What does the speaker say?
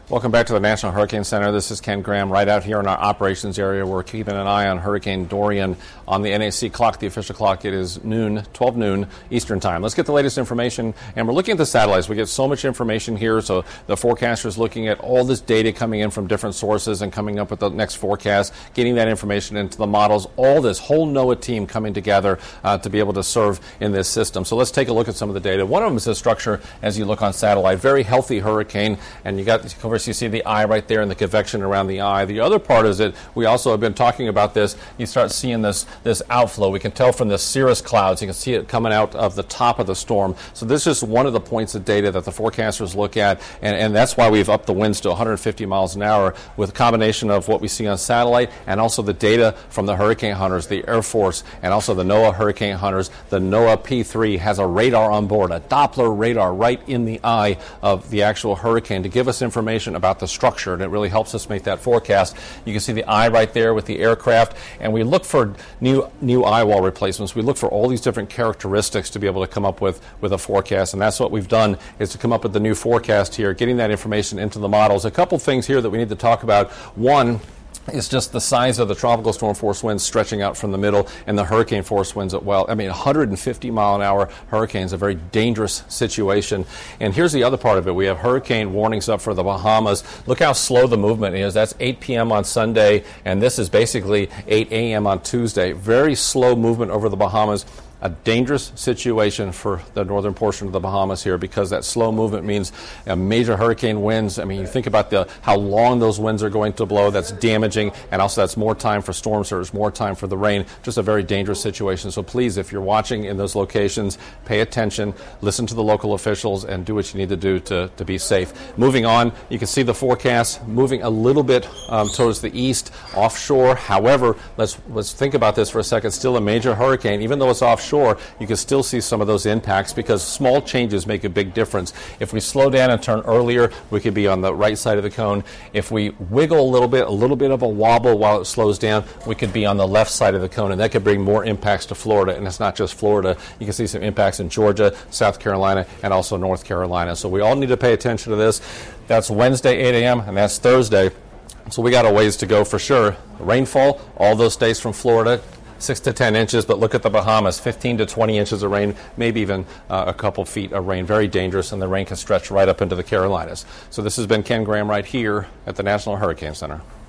Welcome back to the National Hurricane Center. This is Ken Graham right out here in our operations area. We're keeping an eye on Hurricane Dorian on the NAC clock, the official clock. It is 12 noon Eastern time. Let's get the latest information. And we're looking at the satellites. We get so much information here. So the forecaster is looking at all this data coming in from different sources and coming up with the next forecast, getting that information into the models, all this whole NOAA team coming together to be able to serve in this system. So let's take a look at some of the data. One of them is the structure as you look on satellite. Very healthy hurricane. And you got, of course, you see the eye right there and the convection around the eye. The other part is that we also have been talking about this. You start seeing this outflow. We can tell from the cirrus clouds. You can see it coming out of the top of the storm. So this is one of the points of data that the forecasters look at, and that's why we've upped the winds to 150 miles an hour with a combination of what we see on satellite and also the data from the hurricane hunters, the Air Force, and also the NOAA hurricane hunters. The NOAA P3 has a radar on board, a Doppler radar right in the eye of the actual hurricane to give us information about the structure, and it really helps us make that forecast. You can see the eye right there with the aircraft, and we look for new eye wall replacements. We look for all these different characteristics to be able to come up with a forecast, and that's what we've done, is to come up with the new forecast here, getting that information into the models. A couple things here that we need to talk about. One, it's just the size of the tropical storm force winds stretching out from the middle and the hurricane force winds at 150 mile an hour hurricanes, a very dangerous situation. And here's the other part of it. We have hurricane warnings up for the Bahamas. Look how slow the movement is. That's 8 p.m. on Sunday, and this is basically 8 a.m. on Tuesday. Very slow movement over the Bahamas. A dangerous situation for the northern portion of the Bahamas here because that slow movement means major hurricane winds. I mean, you think about how long those winds are going to blow. That's damaging, and also that's more time for storm surge, more time for the rain. Just a very dangerous situation. So please, if you're watching in those locations, pay attention, listen to the local officials, and do what you need to do to be safe. Moving on, you can see the forecast moving a little bit towards the east, offshore. However, let's think about this for a second. Still a major hurricane, even though it's offshore. You can still see some of those impacts because small changes make a big difference. If we slow down and turn earlier, we could be on the right side of the cone. If we wiggle a little bit of a wobble while it slows down, we could be on the left side of the cone, and that could bring more impacts to Florida. And it's not just Florida. You can see some impacts in Georgia, South Carolina, and also North Carolina. So we all need to pay attention to this. That's Wednesday, 8 a.m., and that's Thursday. So we got a ways to go for sure. Rainfall, all those states from Florida, 6 to 10 inches, but look at the Bahamas, 15 to 20 inches of rain, maybe even a couple feet of rain. Very dangerous, and the rain can stretch right up into the Carolinas. So this has been Ken Graham right here at the National Hurricane Center.